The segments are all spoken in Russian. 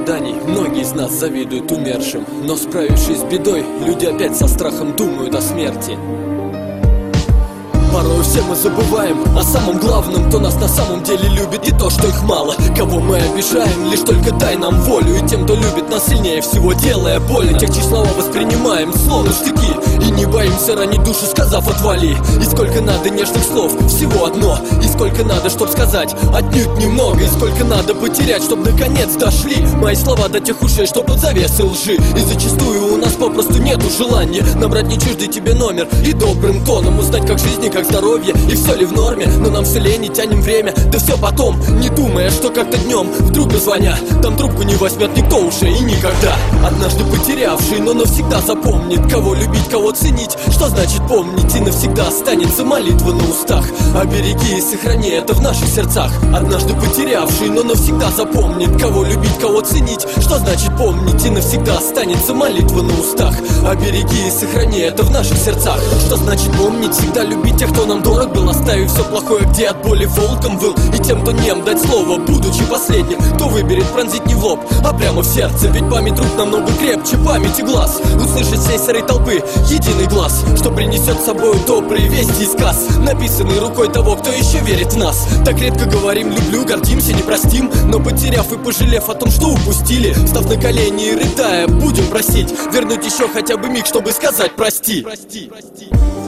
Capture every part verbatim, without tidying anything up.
страданий многие из нас завидуют умершим. Но справившись с бедой, люди опять со страхом думают о смерти. Порой все мы забываем о самом главном, кто нас на самом деле любит, и то, что их мало. Кого мы обижаем, лишь только дай нам волю. И тем, кто любит нас сильнее всего, делая больно, тех, чьи слова воспринимаем словно штыки, и не боимся ранить душу, сказав отвали. И сколько надо нежных слов, всего одно. И сколько надо, чтоб сказать, отнюдь немного. И сколько надо потерять, чтоб наконец дошли мои слова до тех ушей, что под завесой лжи. И зачастую у нас попросту нету желания набрать не чуждый тебе номер и добрым тоном узнать, как жизнь и как здоровье, и все ли в норме. Но нам все лень и тянем время, да все потом, не думая, что как-то днем вдруг дозвонят, там трубку не возьмет никто уже и никогда. Однажды потерявший, но навсегда запомнит, кого любить, кого ценить, что значит помнить, и навсегда останется молитва на устах. Обереги и сохрани это в наших сердцах. Однажды потерявший, но навсегда запомнит, кого любить, кого ценить, что значит помнить, и навсегда останется молитва на устах. Обереги и сохрани это в наших сердцах. Что значит помнить, всегда любить тех, кто нам дорог был, оставив все плохое, где от боли волком выл. И тем, кто нем, дать слово, будучи последним, кто выберет пронзить не в лоб, а прямо в сердце. Ведь память рук намного крепче памяти глаз. Услышать всей серой толпы единый глаз, что принесет с собой добрые вести и сказ, написанный рукой того, кто еще верит в нас. Так редко говорим люблю, гордимся, не простим, но потеряв и пожалев о том, что упустили, став на колени и рыдая, будем просить вернуть еще хотя бы миг, чтобы сказать прости. Прости, прости.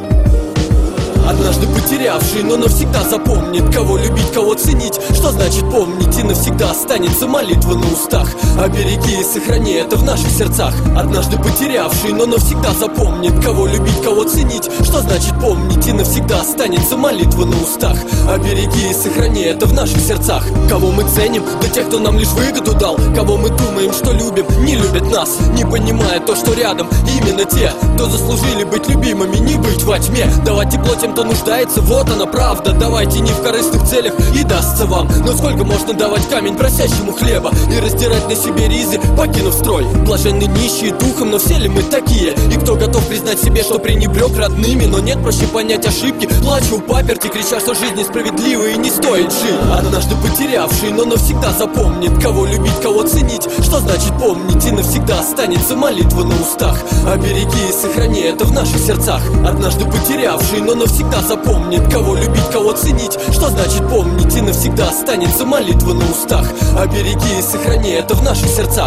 Однажды потерявший, но навсегда запомнит, кого любить, кого ценить, что значит помнить, и навсегда останется молитва на устах. Обереги и сохрани это в наших сердцах. Однажды потерявший, но навсегда запомнит, кого любить, кого ценить, что значит помнить, и навсегда останется молитва на устах. Обереги и сохрани это в наших сердцах. Кого мы ценим, да тех, кто нам лишь выгоду дал. Кого мы думаем, что любим, не любят нас, не понимая то, что рядом именно те, кто заслужили быть любимыми, не быть во тьме. Давать тепло тем, кто нуждается, вот она правда. Давайте не в корыстных целях, и дастся вам. Но сколько можно давать камень просящему хлеба и раздирать на себе ризы, покинув строй? Блаженны нищие духом, но все ли мы такие? И кто готов признать себе, что пренебрег родными? Но нет, проще понять ошибки. Плачу в паперти, крича, что жизнь несправедлива и не стоит жить. Однажды потерявший, но навсегда запомнит, кого любить, кого ценить, что значит помнить, и навсегда останется молитва на устах. Обереги и сохрани это в наших сердцах. Однажды потерявший, но навсегда запомнит, кого любить, кого ценить, что значит помнить, и навсегда останется молитва на устах. Обереги и сохрани это в наших сердцах.